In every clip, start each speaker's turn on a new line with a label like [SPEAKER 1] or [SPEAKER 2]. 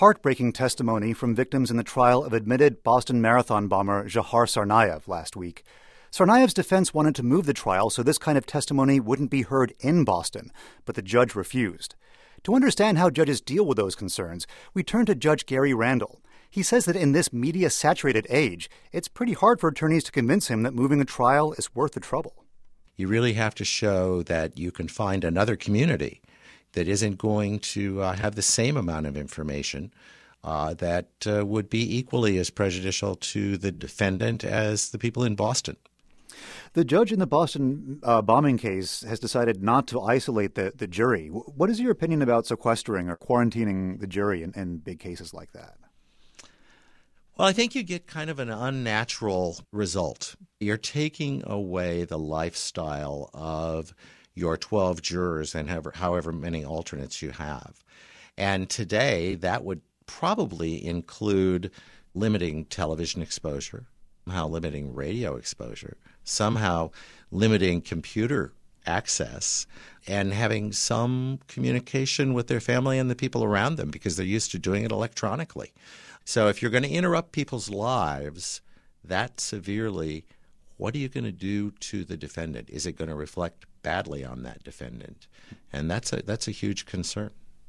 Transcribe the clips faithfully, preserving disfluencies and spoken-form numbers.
[SPEAKER 1] heartbreaking testimony from victims in the trial of admitted Boston Marathon bomber Dzhokhar Tsarnaev last week. Tsarnaev's defense wanted to move the trial so this kind of testimony wouldn't be heard in Boston, but the judge refused. To understand how judges deal with those concerns, we turn to Judge Gary Randall. He says that in this media-saturated age, it's pretty hard for attorneys to convince him that moving a trial is worth the trouble.
[SPEAKER 2] You really have to show that you can find another community that isn't going to uh, have the same amount of information uh, that uh, would be equally as prejudicial to the defendant as the people in Boston.
[SPEAKER 1] The judge in the Boston uh, bombing case has decided not to isolate the, the jury. What is your opinion about sequestering or quarantining the jury in, in big cases like that?
[SPEAKER 2] Well, I think you get kind of an unnatural result. You're taking away the lifestyle of your twelve jurors and however, however many alternates you have. And today, that would probably include limiting television exposure, somehow limiting radio exposure, somehow limiting computer access, and having some communication with their family and the people around them because they're used to doing it electronically. So if you're going to interrupt people's lives that severely, what are you going to do to the defendant? Is it going to reflect badly on that defendant? And that's a that's a huge concern.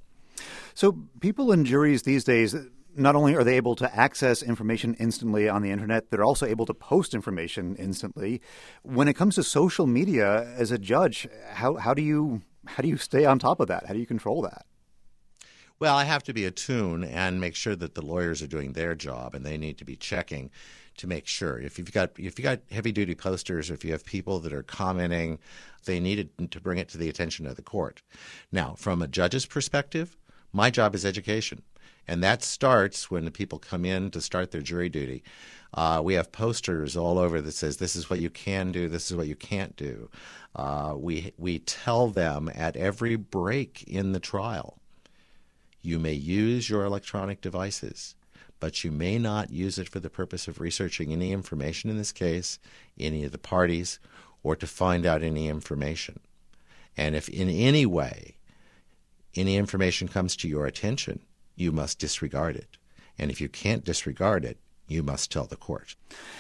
[SPEAKER 1] So people in juries these days, not only are they able to access information instantly on the internet, they're also able to post information instantly. When it comes to social media, as a judge, how how do you how do you stay on top of that? How do you control that?
[SPEAKER 2] Well, I have to be attuned and make sure that the lawyers are doing their job, and they need to be checking to make sure. If you've got if you've got heavy-duty posters, or if you have people that are commenting, they need to bring it to the attention of the court. Now, from a judge's perspective, my job is education, and that starts when the people come in to start their jury duty. Uh, we have posters all over that says this is what you can do, this is what you can't do. Uh, we we tell them at every break in the trial, you may use your electronic devices, but you may not use it for the purpose of researching any information in this case, any of the parties, or to find out any information. And if in any way any information comes to your attention, you must disregard it. And if you can't disregard it, you must tell the court.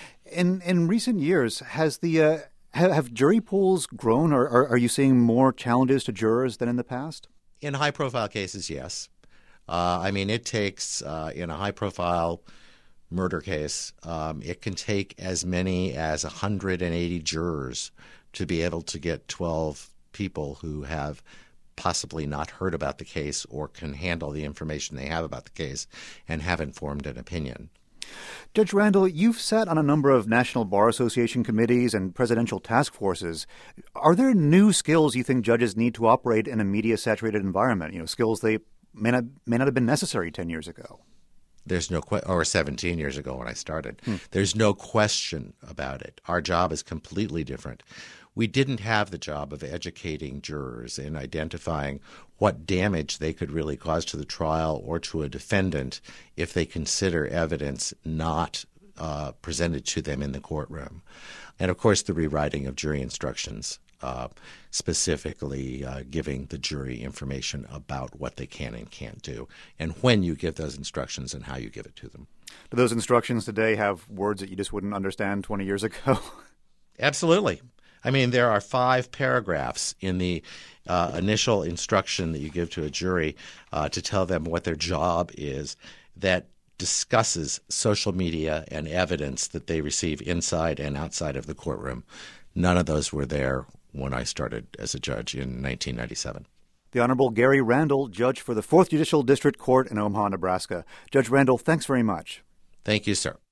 [SPEAKER 1] In in recent years, has the uh, have, have jury pools grown, or are, are you seeing more challenges to jurors than in the past?
[SPEAKER 2] In high-profile cases, yes. Uh, I mean, it takes, uh, in a high-profile murder case, um, it can take as many as one hundred eighty jurors to be able to get twelve people who have possibly not heard about the case or can handle the information they have about the case and haven't formed an opinion.
[SPEAKER 1] Judge Randall, you've sat on a number of National Bar Association committees and presidential task forces. Are there new skills you think judges need to operate in a media-saturated environment, you know, skills they may not may not have been necessary ten years ago?
[SPEAKER 2] There's no que- or seventeen years ago when I started.
[SPEAKER 1] Hmm.
[SPEAKER 2] There's no question about it. Our job is completely different. We didn't have the job of educating jurors and identifying what damage they could really cause to the trial or to a defendant if they consider evidence not uh, presented to them in the courtroom. And, of course, the rewriting of jury instructions, uh, specifically uh, giving the jury information about what they can and can't do, and when you give those instructions and how you give it to them.
[SPEAKER 1] Do those instructions today have words that you just wouldn't understand twenty years ago?
[SPEAKER 2] Absolutely. I mean, there are five paragraphs in the uh, initial instruction that you give to a jury uh, to tell them what their job is that discusses social media and evidence that they receive inside and outside of the courtroom. None of those were there when I started as a judge in nineteen ninety-seven.
[SPEAKER 1] The Honorable Gary Randall, judge for the fourth Judicial District Court in Omaha, Nebraska. Judge Randall, thanks very much.
[SPEAKER 2] Thank you, sir.